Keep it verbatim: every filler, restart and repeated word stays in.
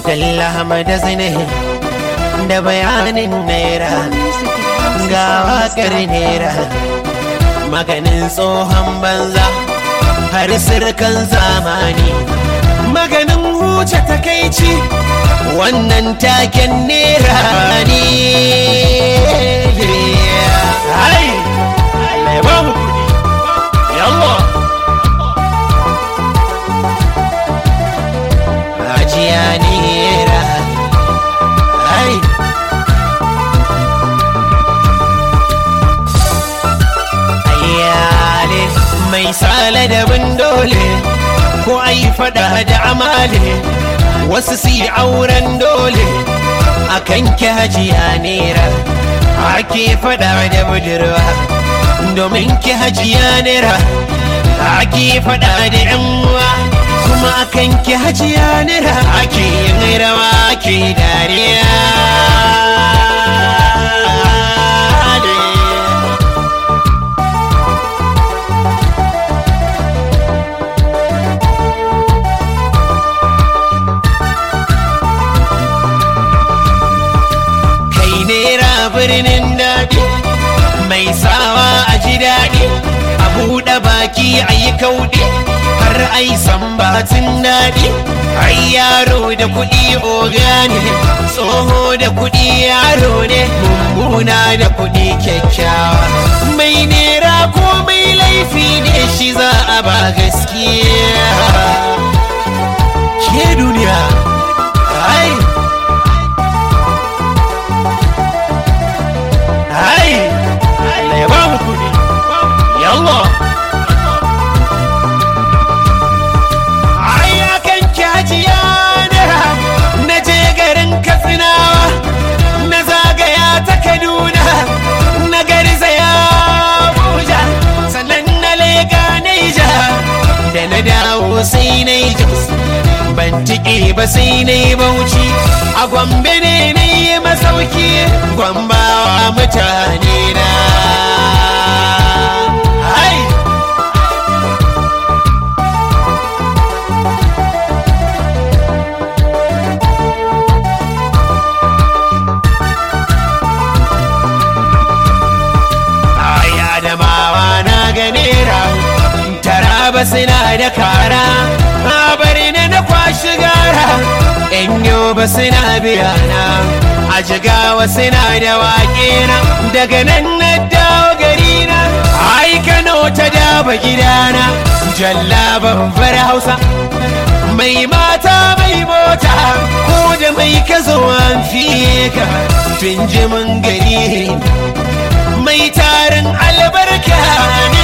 Dalla Hamada Zine da bayanin naira ga wakar naira maganin tsohon banza har sirkan zamani maganin huce takaici wannan taken naira ne. Hai mai ba mu kudi yallah hajiya naira. Hai ayyale mai sala da dole ko ai fada da amale wasu si auren dole akan ki hajiya naira ake fada da budurwa domin ki hajiya naira ake fada da yan uwa kuma akan ki hajiya naira ake yin rawa ake dariya. Birnin daɗi mai sawa a ji daɗi a buɗe baki a yi kauɗi har ai sambatin daɗi. Ai yaro da kuɗi oga ne tsoho da kuɗi yaro ne mummuna da kuɗi kyakkyawa mai nera ko mai laifi ne shi za a ba gaskiya ke duniya. Ai Hai, Allah ya ba mu kudi, yallah. Ai akan kyajiya naira na je garin Katsinawa na zagaya ta Kaduna na garzaya Abuja sannan na lega Naija da na dawo sai na yi Jos ban tike ba sai na yi Bauchi a Gombe ne na yi masauki Gombawa mutane na. Hai ai Adamawa na ga naira Taraba suna da kara a bari na na kwashi gara yan Yoba suna biyana a Jigawa suna da waƙe na daga nan na dawo gari na ai Kano ta daba gidana jallaban far Hausa mai mata mai mota ko da mai ka zo an fiye ka tunjimin gari mai tarin albarka ne.